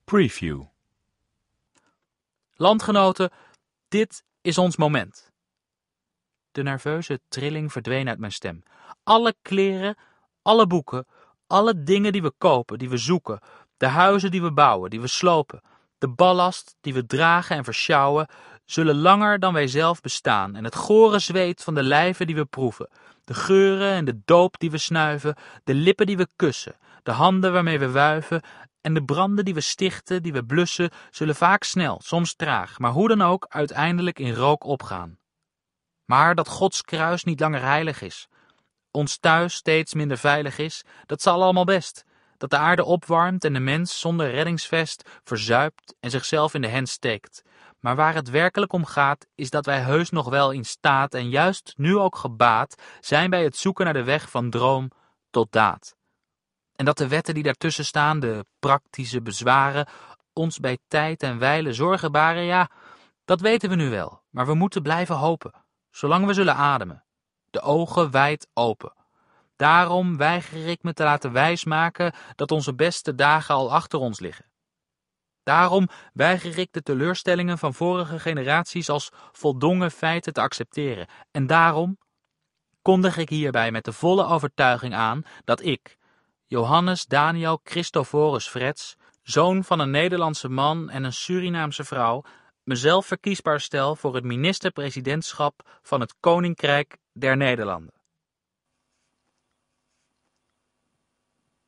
Preview. Landgenoten, dit is ons moment. De nerveuze trilling verdween uit mijn stem. Alle kleren, alle boeken, alle dingen die we kopen, die we zoeken, de huizen die we bouwen, die we slopen, de ballast die we dragen en versjouwen, zullen langer dan wij zelf bestaan en het gore zweet van de lijven die we proeven, de geuren en de doop die we snuiven, de lippen die we kussen, de handen waarmee we wuiven en de branden die we stichten, die we blussen, zullen vaak snel, soms traag, maar hoe dan ook uiteindelijk in rook opgaan. Maar dat Gods kruis niet langer heilig is, ons thuis steeds minder veilig is, dat zal allemaal best. Dat de aarde opwarmt en de mens zonder reddingsvest verzuipt en zichzelf in de hens steekt. Maar waar het werkelijk om gaat, is dat wij heus nog wel in staat en juist nu ook gebaat zijn bij het zoeken naar de weg van droom tot daad. En dat de wetten die daartussen staan, de praktische bezwaren, ons bij tijd en wijle zorgen baren, ja, dat weten we nu wel. Maar we moeten blijven hopen, zolang we zullen ademen. De ogen wijd open. Daarom weiger ik me te laten wijsmaken dat onze beste dagen al achter ons liggen. Daarom weiger ik de teleurstellingen van vorige generaties als voldongen feiten te accepteren. En daarom kondig ik hierbij met de volle overtuiging aan dat ik, Johannes Daniel Christophorus Frets, zoon van een Nederlandse man en een Surinaamse vrouw, mezelf verkiesbaar stel voor het minister-presidentschap van het Koninkrijk der Nederlanden.